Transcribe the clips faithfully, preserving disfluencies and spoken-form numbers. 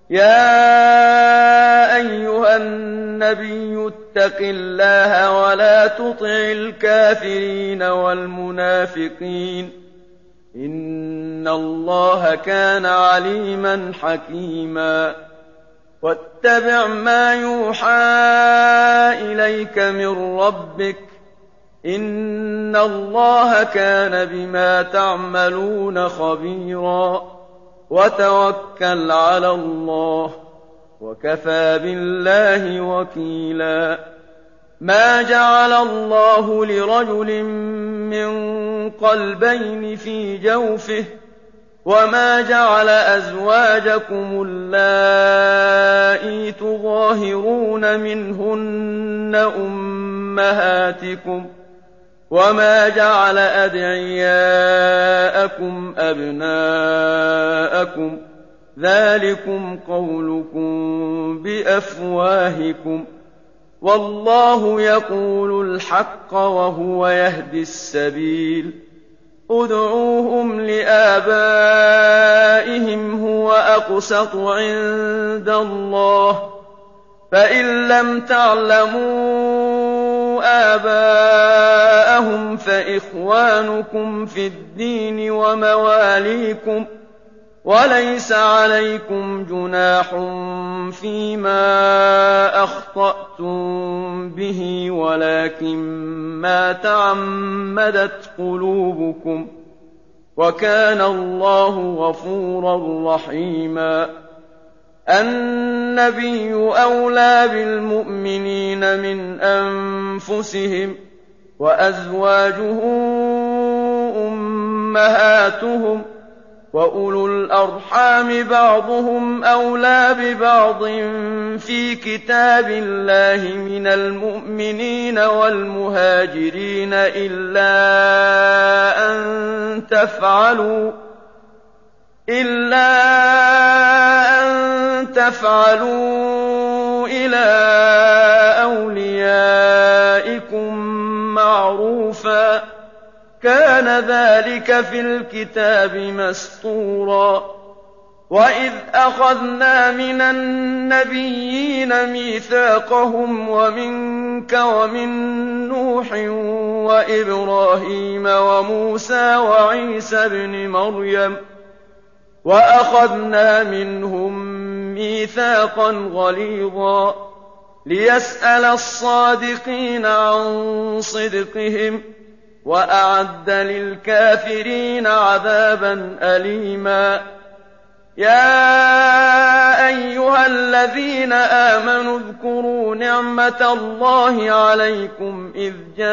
يَا أَيُّهَا النَّبِيُّ اتَّقِ اللَّهَ وَلَا تُطِعِ الْكَافِرِينَ وَالْمُنَافِقِينَ ۗ إِنَّ اللَّهَ كَانَ عَلِيمًا حَكِيمًا. وَاتَّبِعْ مَا يُوحَىٰ إِلَيْكَ مِن رَّبِّكَ ۚ إِنَّ اللَّهَ كَانَ بِمَا تَعْمَلُونَ خَبِيرًا. وَتَوَكَّلْ عَلَى اللَّهِ ۚ وَكَفَىٰ بِاللَّهِ وَكِيلًا. مَا جَعَلَ اللَّهُ لِرَجُلٍ مِّن قَلْبَيْنِ فِي جَوْفِهِ ۚ وَمَا جَعَلَ أَزْوَاجَكُمُ اللَّائِي تُظَاهِرُونَ مِنْهُنَّ أُمَّهَاتِكُمْ ۚ وَمَا جَعَلَ أَدْعِيَاءَكُمْ أَبْنَاءَكُمْ ۚ ذَٰلِكُمْ قَوْلُكُم بِأَفْوَاهِكُمْ ۖ وَاللَّهُ يَقُولُ الْحَقَّ وَهُوَ يَهْدِي السَّبِيلَ. ادْعُوهُمْ لِآبَائِهِمْ هُوَ أَقْسَطُ عِندَ اللَّهِ ۚ فَإِن لَّمْ تَعْلَمُوا آبَاءَهُمْ فَإِخْوَانُكُمْ فِي الدِّينِ وَمَوَالِيكُمْ ۚ وَلَيْسَ عَلَيْكُمْ جُنَاحٌ فِيمَا أَخْطَأْتُم بِهِ وَلَٰكِن مَّا تَعَمَّدَتْ قُلُوبُكُمْ ۚ وَكَانَ اللَّهُ غَفُورًا رَّحِيمًا. النَّبِيُّ أَوْلَىٰ بِالْمُؤْمِنِينَ مِنْ أَنفُسِهِمْ ۖ وَأَزْوَاجُهُ أُمَّهَاتُهُمْ ۖ وَأُولُو الْأَرْحَامِ بَعْضُهُمْ أَوْلَىٰ بِبَعْضٍ فِي كِتَابِ اللَّهِ مِنَ الْمُؤْمِنِينَ وَالْمُهَاجِرِينَ إِلَّا أَن تَفْعَلُوا إِلَّا أَن تَفْعَلُوا إِلَىٰ أَوْلِيَائِكُم مَّعْرُوفًا ۚ كَانَ ذَٰلِكَ فِي الْكِتَابِ مَسْطُورًا. وَإِذْ أَخَذْنَا مِنَ النَّبِيِّينَ مِيثَاقَهُمْ وَمِنكَ وَمِن نُّوحٍ وَإِبْرَاهِيمَ وَمُوسَىٰ وَعِيسَى ابْنِ مَرْيَمَ ۖ وَأَخَذْنَا مِنْهُم مِّيثَاقًا غَلِيظًا لِّيَسْأَلَ الصَّادِقِينَ عَن صِدْقِهِمْ ۚ وَأَعَدَّ لِلْكَافِرِينَ عَذَابًا أَلِيمًا. يَا أَيُّهَا الَّذِينَ آمَنُوا اذْكُرُوا نِعْمَةَ اللَّهِ عَلَيْكُمْ إِذْ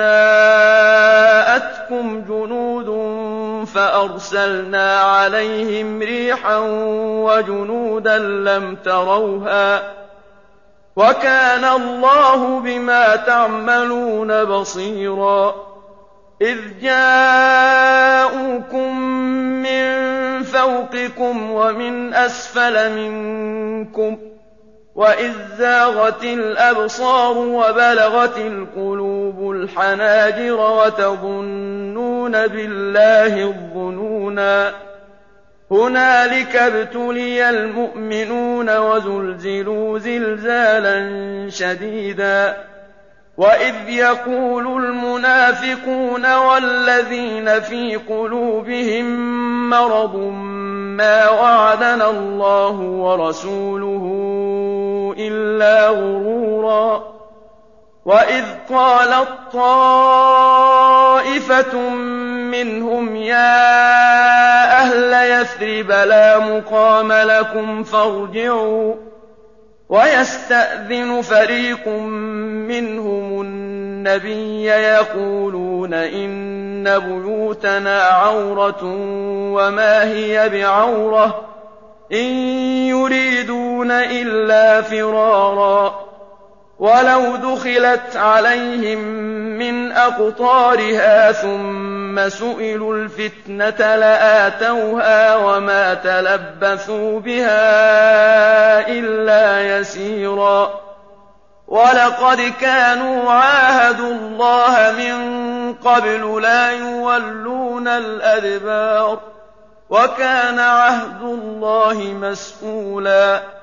جَاءَتْكُمْ جُنُودٌ فَأَرْسَلْنَا عَلَيْهِمْ رِيحًا وَجُنُودًا لَّمْ تَرَوْهَا ۚ وَكَانَ اللَّهُ بِمَا تَعْمَلُونَ بَصِيرًا. إِذْ جَاءُوكُم مِّن فَوْقِكُمْ وَمِنْ أَسْفَلَ مِنكُمْ ۖ وَإِذ زَاغَتِ الْأَبْصَارُ وَبَلَغَتِ الْقُلُوبُ الْحَنَاجِرَ وَتَظُنُّونَ بِاللَّهِ الظُّنُونَا. هُنَالِكَ ابْتُلِيَ الْمُؤْمِنُونَ وَزُلْزِلُوا زِلْزَالًا شَدِيدًا. وَإِذْ يَقُولُ الْمُنَافِقُونَ وَالَّذِينَ فِي قُلُوبِهِم مَّرَضٌ مَّا وَعَدَنَا اللَّهُ وَرَسُولُهُ إِلَّا غُرُورًا. وَإِذْ قَالَت طَّائِفَةٌ مِّنْهُمْ يَا أَهْلَ يَثْرِبَ لَا مُقَامَ لَكُمْ فَارْجِعُوا، وَيَسْتَأْذِنُ فَرِيقٌ مِّنْهُمُ النَّبِيَّ يَقُولُونَ إِنَّ بُيُوتَنَا عَوْرَةٌ وَمَا هِيَ بِعَوْرَةٍ إِن يُرِيدُونَ إِلَّا فِرَارًا. وَلَوْ دُخِلَتْ عَلَيْهِم مِّنْ أَقْطَارِهَا ثُمَّ سُئِلُوا الْفِتْنَةَ لَآتَوْهَا وَمَا تَلَبَّثُوا بِهَا إِلَّا يَسِيرًا. وَلَقَدْ كَانُوا عَاهَدُوا اللَّهَ مِن قَبْلُ لَا يُوَلُّونَ الْأَدْبَارَ ۚ وَكَانَ عَهْدُ اللَّهِ مَسْئُولًا.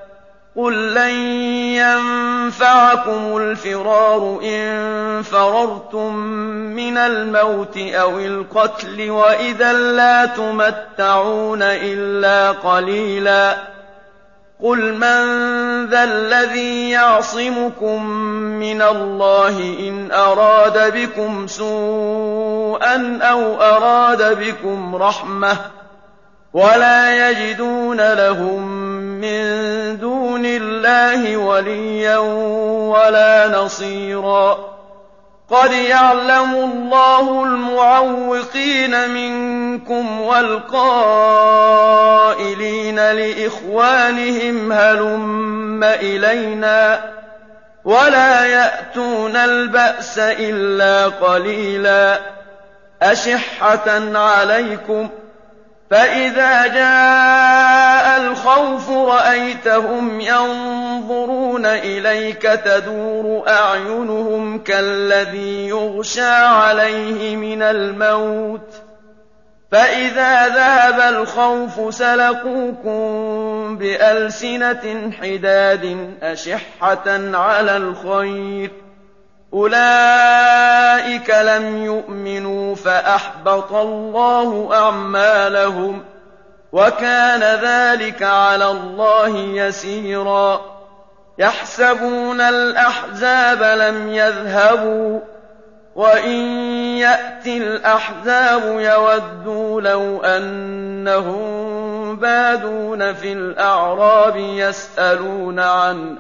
قُل لَّن يَنفَعَكُمُ الْفِرَارُ إِن فَرَرْتُم مِّنَ الْمَوْتِ أَوِ الْقَتْلِ وَإِذًا لَّا تُمَتَّعُونَ إِلَّا قَلِيلًا قُلْ مَن ذَا الَّذِي يَعْصِمُكُم مِّنَ اللَّهِ إِنْ أَرَادَ بِكُمْ سُوءًا أَوْ أَرَادَ بِكُمْ رَحْمَةً وَلَا يَجِدُونَ لَهُم مِّن دُونِ اللَّهِ وَلِيًّا وَلَا نَصِيرًا قَدْ يَعْلَمُ اللَّهُ الْمُعَوِّقِينَ مِنكُمْ وَالْقَائِلِينَ لِإِخْوَانِهِمْ هَلُمَّ إِلَيْنَا وَلَا يَأْتُونَ الْبَأْسَ إِلَّا قَلِيلًا أَشِحَّةً عَلَيْكُمْ فَإِذَا جَاءَ الْخَوْفُ رَأَيْتَهُمْ يَنظُرُونَ إِلَيْكَ تَدُورُ أَعْيُنُهُمْ كَالَّذِي يُغْشَىٰ عَلَيْهِ مِنَ الْمَوْتِ فَإِذَا ذَهَبَ الْخَوْفُ سَلَقُوكُم بِأَلْسِنَةٍ حِدَادٍ أَشِحَّةً عَلَى الْخَيْرِ أُولَٰئِكَ لَمْ يُؤْمِنُوا فَأَحْبَطَ اللَّهُ أَعْمَالَهُمْ وَكَانَ ذَٰلِكَ عَلَى اللَّهِ يَسِيرًا يَحْسَبُونَ الْأَحْزَابَ لَمْ يَذْهَبُوا وَإِن يَأْتِ الْأَحْزَابُ يَوَدُّوا لَوْ أَنَّهُم بَادُونَ فِي الْأَعْرَابِ يَسْأَلُونَ عَنْ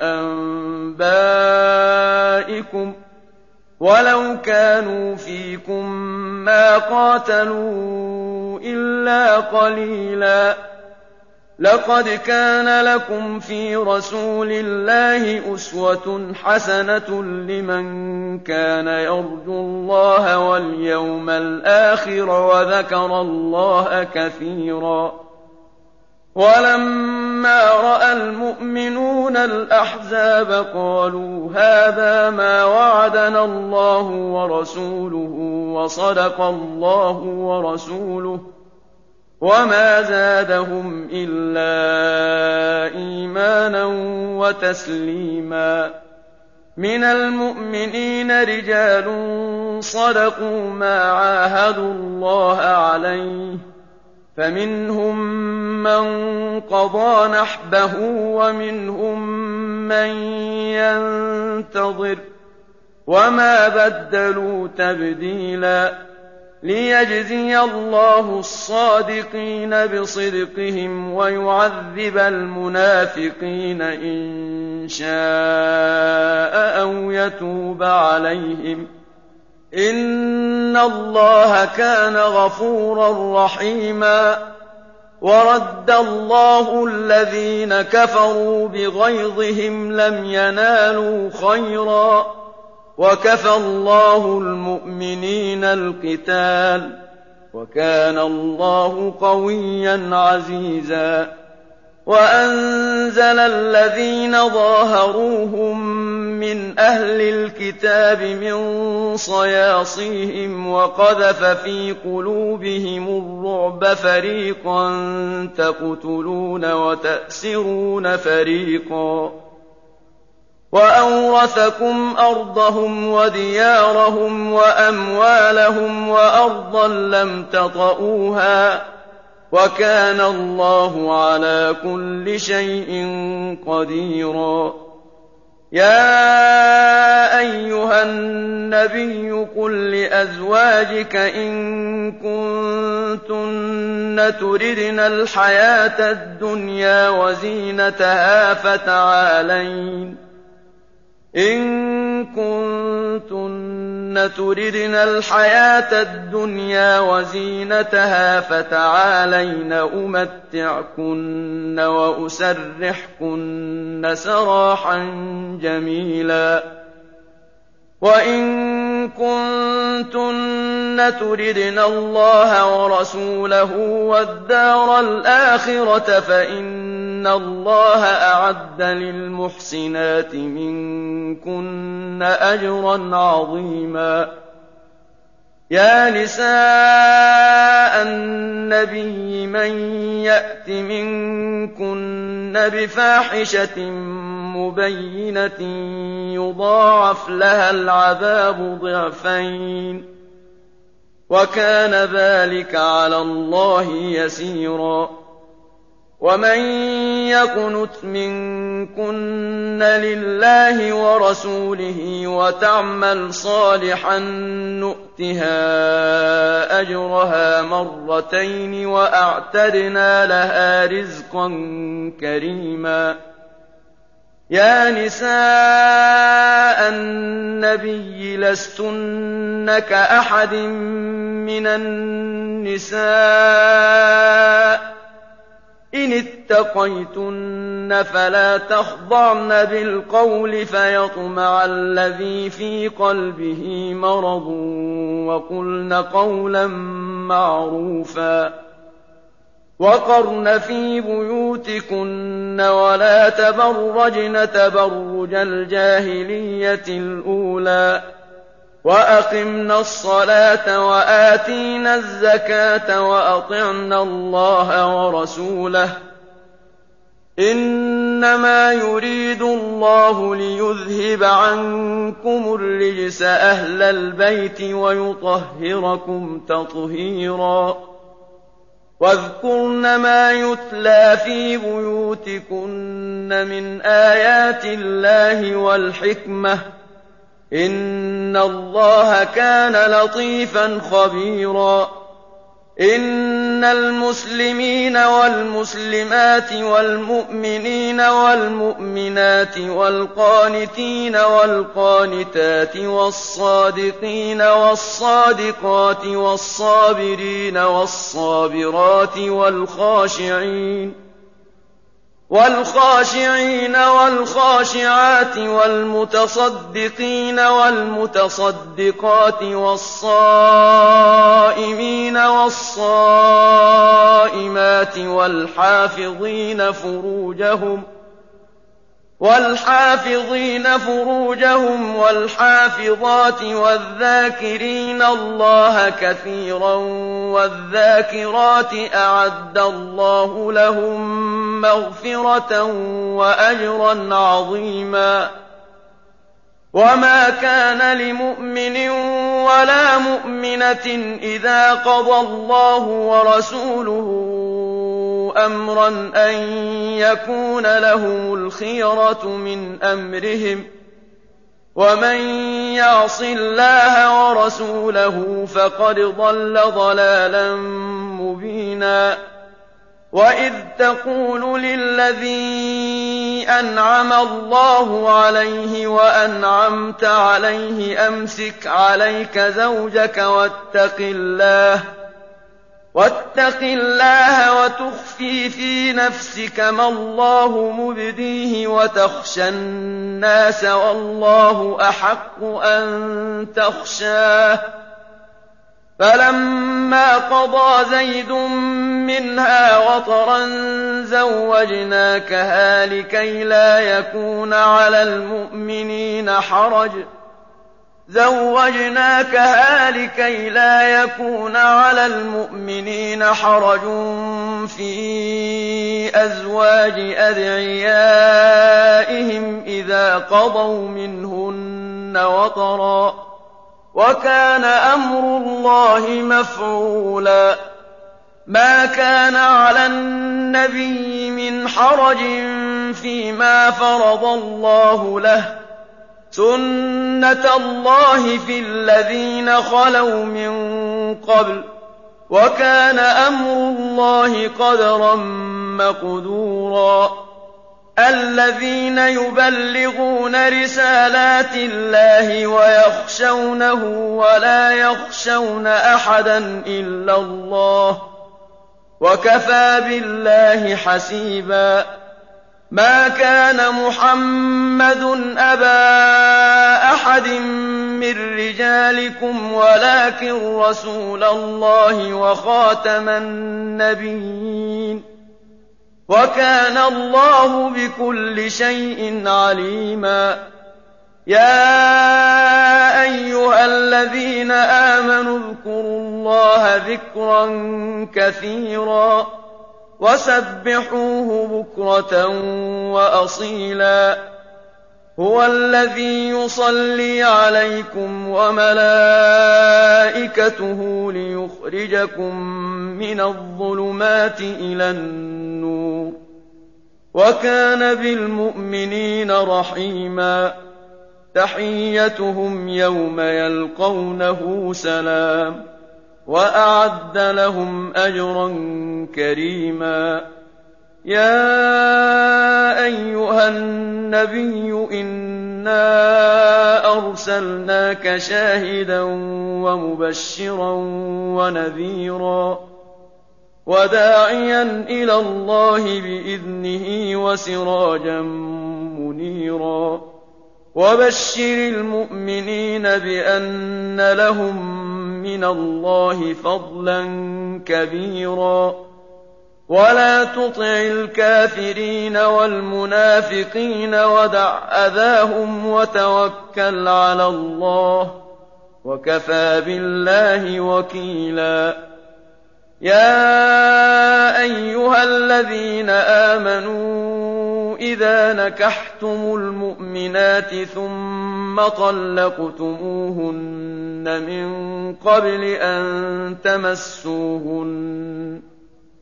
أَنبَائِكُمْ وَلَوْ كَانُوا فِيكُم مَّا قَاتَلُوا إِلَّا قَلِيلًا لَقَدْ كَانَ لَكُمْ فِي رَسُولِ اللَّهِ أُسْوَةٌ حَسَنَةٌ لِّمَن كَانَ يَرْجُو اللَّهَ وَالْيَوْمَ الْآخِرَ وَذَكَرَ اللَّهَ كَثِيرًا وَلَمَّا رَأَى الْمُؤْمِنُونَ الْأَحْزَابَ قَالُوا هَٰذَا مَا وَعَدَنَا اللَّهُ وَرَسُولُهُ وَصَدَقَ اللَّهُ وَرَسُولُهُ وَمَا زَادَهُمْ إِلَّا إِيمَانًا وَتَسْلِيمًا مِنَ الْمُؤْمِنِينَ رِجَالٌ صَدَقُوا مَا عَاهَدُوا اللَّهَ عَلَيْهِ فَمِنْهُم مَّن قَضَىٰ نَحْبَهُ وَمِنْهُم مَّن يَنتَظِرُ وَمَا بَدَّلُوا تَبْدِيلًا لِيَجْزِيَ اللَّهُ الصَّادِقِينَ بِصِدْقِهِمْ وَيُعَذِّبَ الْمُنَافِقِينَ إِن شَاءَ أَوْ يَتُوبَ عَلَيْهِمْ ۚ إِنَّ اللَّهَ كَانَ غَفُورًا رَّحِيمًا وَرَدَّ اللَّهُ الَّذِينَ كَفَرُوا بِغَيْظِهِمْ لَمْ يَنَالُوا خَيْرًا وَكَفَى اللَّهُ الْمُؤْمِنِينَ الْقِتَالَ وَكَانَ اللَّهُ قَوِيًّا عَزِيزًا وَأَنزَلَ الَّذِينَ ظَاهَرُوهُم مِّنْ أَهْلِ الْكِتَابِ مِن صَيَاصِيهِمْ وَقَذَفَ فِي قُلُوبِهِمُ الرُّعْبَ فَرِيقًا تَقْتُلُونَ وَتَأْسِرُونَ فَرِيقًا وَأَوْرَثَكُمْ أَرْضَهُمْ وَدِيَارَهُمْ وَأَمْوَالَهُمْ وَأَرْضًا لَّمْ تَطَئُوهَا وَكَانَ اللَّهُ عَلَىٰ كُلِّ شَيْءٍ قَدِيرًا يَا أَيُّهَا النَّبِيُّ قُل لِّأَزْوَاجِكَ إِن كُنتُنَّ تُرِدْنَ الْحَيَاةَ الدُّنْيَا وَزِينَتَهَا فَتَعَالَيْنَ إِن كُنتُنَّ تُرِدْنَ الْحَيَاةَ الدُّنْيَا وَزِينَتَهَا فَتَعَالَيْنَ أُمَتِّعْكُنَّ وَأُسَرِّحْكُنَّ سَرَاحًا جَمِيلًا وَإِن كُنتُنَّ تُرِدْنَ اللَّهَ وَرَسُولَهُ وَالدَّارَ الْآخِرَةَ فَإِنَّ اللَّهَ أَعَدَّ لِلْمُحْسِنَاتِ مِنكُنَّ أَجْرًا عَظِيمًا يا نساء النبي من يأت منكن بفاحشة مبينة يضاعف لها العذاب ضعفين وكان ذلك على الله يسيرا. ومن يقنت منكن لله ورسوله وتعمل صالحا نؤتها أجرها مرتين وأعتدنا لها رزقا كريما. يا نساء النبي لستن كأحد من النساء إن اتقيتن فلا تخضعن بالقول فيطمع الذي في قلبه مرض وقلن قولا معروفا. وقرن في بيوتكن ولا تبرجن تبرج الجاهلية الأولى وأقمنا الصلاة وآتينا الزكاة وأطعنا الله ورسوله إنما يريد الله ليذهب عنكم الرجس أهل البيت ويطهركم تطهيرا. واذكرن ما يتلى في بيوتكن من آيات الله والحكمة إن الله كان لطيفا خبيرا. إن المسلمين والمسلمات والمؤمنين والمؤمنات والقانتين والقانتات والصادقين والصادقات والصابرين والصابرات والخاشعين والخاشعين والخاشعات والمتصدقين والمتصدقات والصائمين والصائمات والحافظين فروجهم والحافظين فروجهم والحافظات والذاكرين الله كثيرا والذاكرات أعد الله لهم مغفرة وأجرا عظيما. وما كان لمؤمن ولا مؤمنة إذا قضى الله ورسوله أمرا أن يكون لهم الخيرة من أمرهم ومن يعص الله ورسوله فقد ضل ضلالا مبينا. وإذ تقول للذي أنعم الله عليه وأنعمت عليه أمسك عليك زوجك واتق الله واتق الله وتخفي في نفسك ما الله مبديه وتخشى الناس والله أحق أن تخشاه. فلما قضى زيد منها وطرا زوجناكها لكي لا يكون على المؤمنين حرج زوجناكها لكي لا يكون على المؤمنين حرج في أزواج أدعيائهم إذا قضوا منهن وطرا وكان أمر الله مفعولا. ما كان على النبي من حرج فيما فرض الله له سنة الله في الذين خلوا من قبل وكان أمر الله قدرا مقدورا. الذين يبلغون رسالات الله ويخشونه ولا يخشون أحدا إلا الله وكفى بالله حسيبا. ما كان محمد أبا أحد من رجالكم ولكن رسول الله وخاتم النبيين وكان الله بكل شيء عليما. يَا أَيُّهَا الَّذِينَ آمَنُوا اذْكُرُوا اللَّهَ ذِكْرًا كَثِيرًا وَسَبِّحُوهُ بُكْرَةً وَأَصِيلًا هُوَ الَّذِي يُصَلِّي عَلَيْكُمْ وَمَلَائِكَتُهُ لِيُخْرِجَكُم مِّنَ الظُّلُمَاتِ إِلَى النُّورِ ۚ وَكَانَ بِالْمُؤْمِنِينَ رَحِيمًا تَحِيَّتُهُمْ يَوْمَ يَلْقَوْنَهُ سَلَامٌ وَأَعَدَّ لَهُمْ أَجْرًا كَرِيمًا يَا أَيُّهَا النَّبِيُّ إِنَّا أَرْسَلْنَاكَ شَاهِدًا وَمُبَشِّرًا وَنَذِيرًا وَدَاعِيًا إِلَى اللَّهِ بِإِذْنِهِ وَسِرَاجًا مُّنِيرًا وَبَشِّرِ الْمُؤْمِنِينَ بِأَنَّ لَهُم مِّنَ اللَّهِ فَضْلًا كَبِيرًا وَلَا تُطِعِ الْكَافِرِينَ وَالْمُنَافِقِينَ وَدَعْ أَذَاهُمْ وَتَوَكَّلْ عَلَى اللَّهِ ۚ وَكَفَىٰ بِاللَّهِ وَكِيلًا يَا أَيُّهَا الَّذِينَ آمَنُوا إِذَا نَكَحْتُمُ الْمُؤْمِنَاتِ ثُمَّ طَلَّقْتُمُوهُنَّ مِن قَبْلِ أَن تَمَسُّوهُنَّ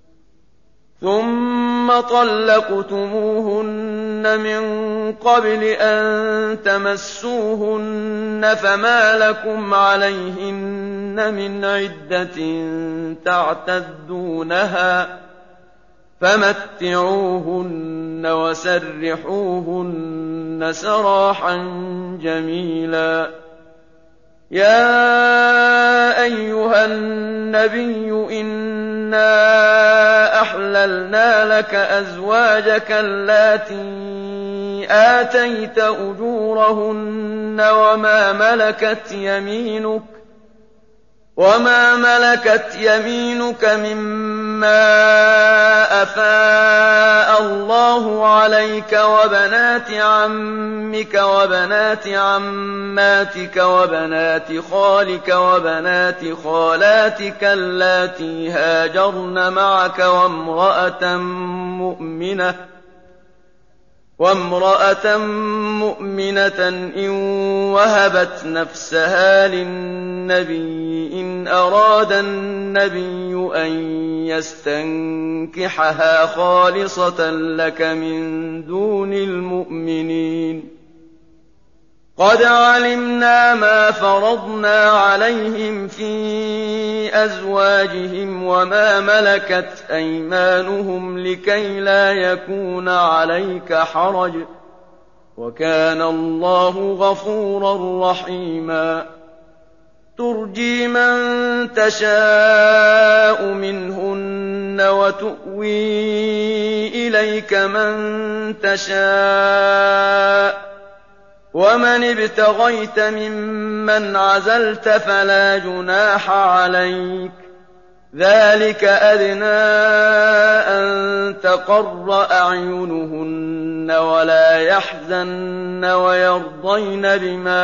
ثُمَّ طَلَّقْتُمُوهُنَّ مِن قَبْلِ أَن تَمَسُّوهُنَّ فَمَا لَكُمْ عَلَيْهِنَّ مِنْ عِدَّةٍ تَعْتَدُّونَهَا فَمَتِّعُوهُنَّ وَسَرِّحُوهُنَّ سَرَاحًا جَمِيلًا يَا أَيُّهَا النَّبِيُّ إِنَّا أَحْلَلْنَا لَكَ أَزْوَاجَكَ اللَّاتِي آتَيْتَ أُجُورَهُنَّ وَمَا مَلَكَتْ يَمِينُكَ وَمَا مَلَكَتْ يَمِينُكَ مِمَّا أَفَاءَ اللَّهُ عَلَيْكَ وَبَنَاتِ عَمِّكَ وَبَنَاتِ عَمَّاتِكَ وَبَنَاتِ خَالِكَ وَبَنَاتِ خَالَاتِكَ اللَّاتِي هَاجَرْنَ مَعَكَ وَامْرَأَةً مُّؤْمِنَةً وامرأة مؤمنة إن وهبت نفسها للنبي إن أراد النبي أن يستنكحها خالصة لك من دون المؤمنين قد علمنا ما فرضنا عليهم في أزواجهم وما ملكت أيمانهم لكي لا يكون عليك حرج وكان الله غفورا رحيما ترجي من تشاء منهن وتؤوي إليك من تشاء ومن ابتغيت ممن عزلت فلا جناح عليك ذلك أدنى أن تقر أعينهن ولا يحزن ويرضين بما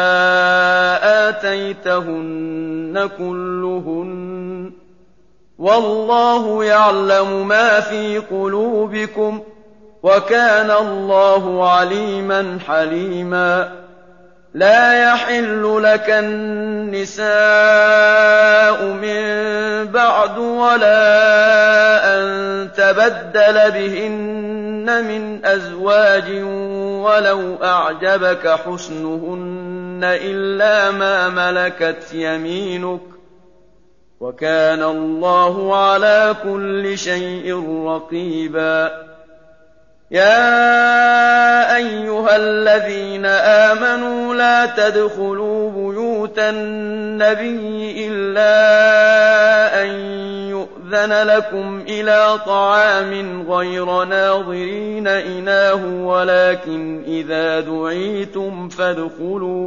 آتيتهن كلهن والله يعلم ما في قلوبكم وكان الله عليما حليما لا يحل لك النساء من بعد ولا أن تبدل بهن من أزواج ولو أعجبك حسنهن إلا ما ملكت يمينك وكان الله على كل شيء رقيبا يا أيها الذين آمنوا لا تدخلوا بيوت النبي إلا أن يؤذن لكم إلى طعام غير ناظرين إناه ولكن إذا دعيتم فادخلوا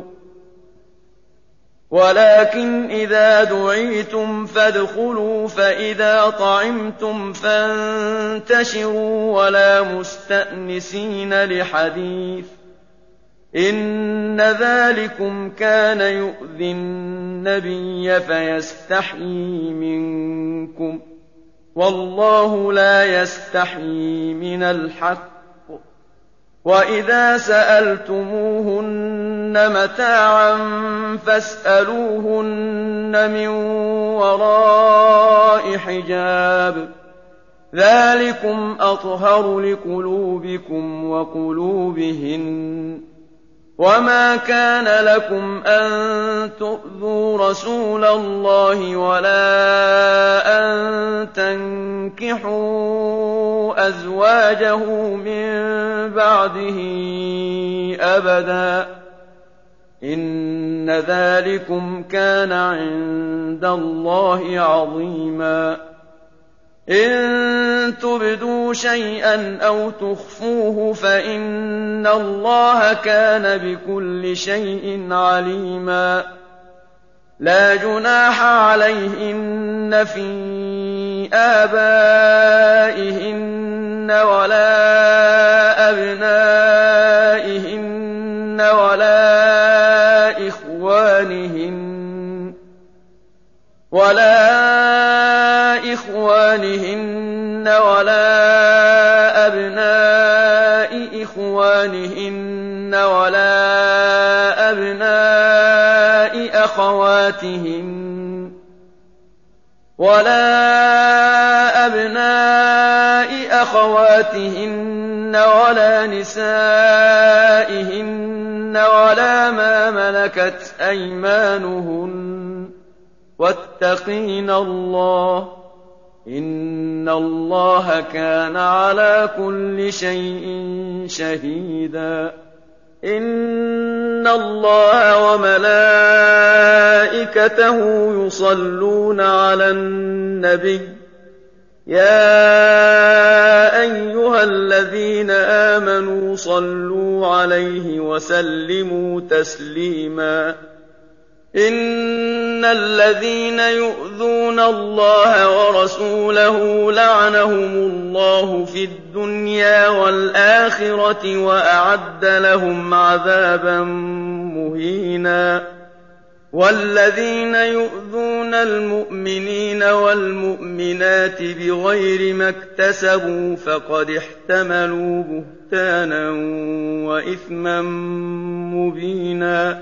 ولكن إذا دعيتم فادخلوا فإذا طعمتم فانتشروا ولا مستأنسين لحديث إن ذلكم كان يؤذي النبي فيستحيي منكم والله لا يستحيي من الحق وإذا سألتموهن متاعا فاسألوهن من وراء حجاب ذلكم أطهر لقلوبكم وقلوبهن وما كان لكم أن تؤذوا رسول الله ولا أن تنكحوا أزواجه من بعده أبدا إن ذلكم كان عند الله عظيما إن تبدوا شيئا أو تخفوه فإن الله كان بكل شيء عليما لا جناح عليهن في آبائهن ولا أبنائهن ولا إخوانهن ولا إخوانهن ولا أبناء إخوانهن ولا أبناء أخواتهن ولا أبناء أخواتهن ولا نسائهن ولا ما ملكت أيمانهن واتقين الله إن الله كان على كل شيء شهيدا إن الله وملائكته يصلون على النبي يا أيها الذين آمنوا صلوا عليه وسلموا تسليما إن الذين يؤذون الله ورسوله لعنهم الله في الدنيا والآخرة وأعد لهم عذابا مهينا والذين يؤذون المؤمنين والمؤمنات بغير ما اكتسبوا فقد احتملوا بهتانا وإثما مبينا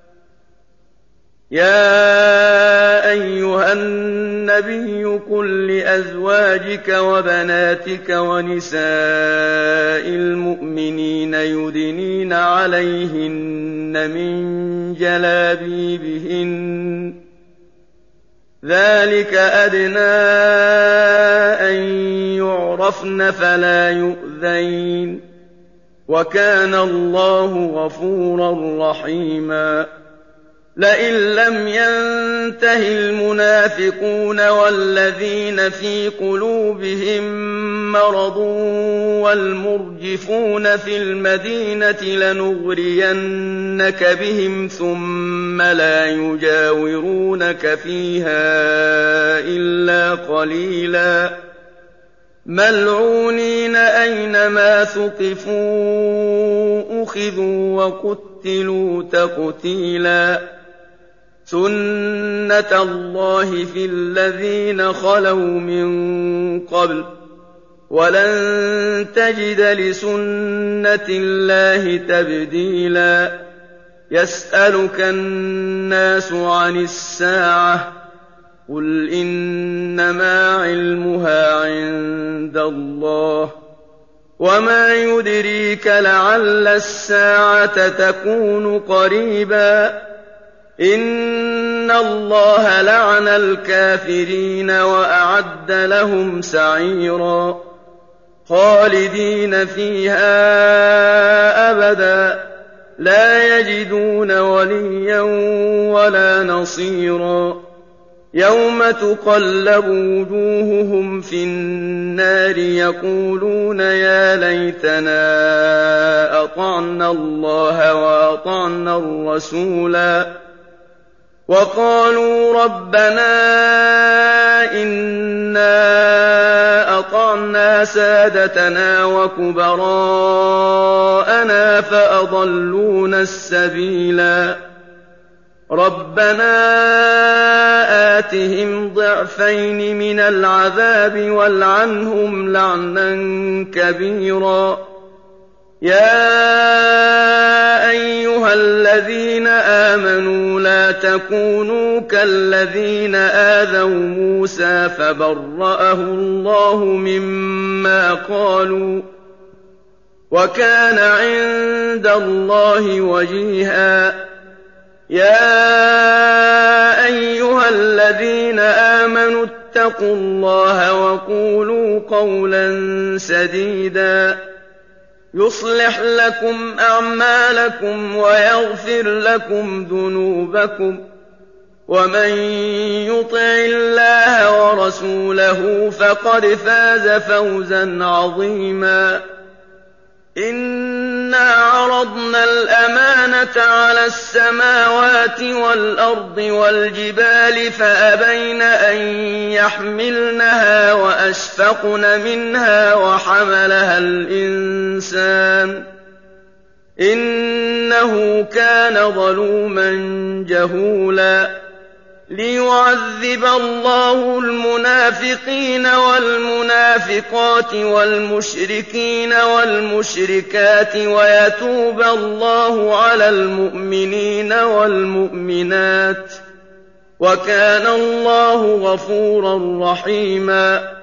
يا أيها النبي قل لأزواجك وبناتك ونساء المؤمنين يدنين عليهن من جلابيبهن ذلك أدنى أن يعرفن فلا يؤذين وكان الله غفورا رحيما لئن لم ينته المنافقون والذين في قلوبهم مرض والمرجفون في المدينة لنغرينك بهم ثم لا يجاورونك فيها إلا قليلا ملعونين أينما ثقفوا أخذوا وقتلوا تقتيلا سنة الله في الذين خلوا من قبل ولن تجد لسنة الله تبديلا يسألك الناس عن الساعة قل إنما علمها عند الله وما يدريك لعل الساعة تكون قريبا إن الله لعن الكافرين وأعد لهم سعيرا خالدين فيها أبدا لا يجدون وليا ولا نصيرا يوم تقلب وجوههم في النار يقولون يا ليتنا أطعنا الله وأطعنا الرسولا وقالوا ربنا إنا أطعنا سادتنا وكبراءنا فأضلونا السبيلا ربنا آتهم ضعفين من العذاب والعنهم لعنا كبيرا يا أيها الذين آمنوا لا تكونوا كالذين آذوا موسى فبرأه الله مما قالوا وكان عند الله وجيها يا أيها الذين آمنوا اتقوا الله وقولوا قولا سديدا يصلح لكم أعمالكم ويغفر لكم ذنوبكم ومن يطع الله ورسوله فقد فاز فوزا عظيما إنا عرضنا الأمانة على السماوات والأرض والجبال فأبين أن يحملنها وأشفقن منها وحملها الإنسان إنه كان ظلوما جهولا ليعذب الله المنافقين والمنافقات والمشركين والمشركات ويتوب الله على المؤمنين والمؤمنات وكان الله غفورا رحيما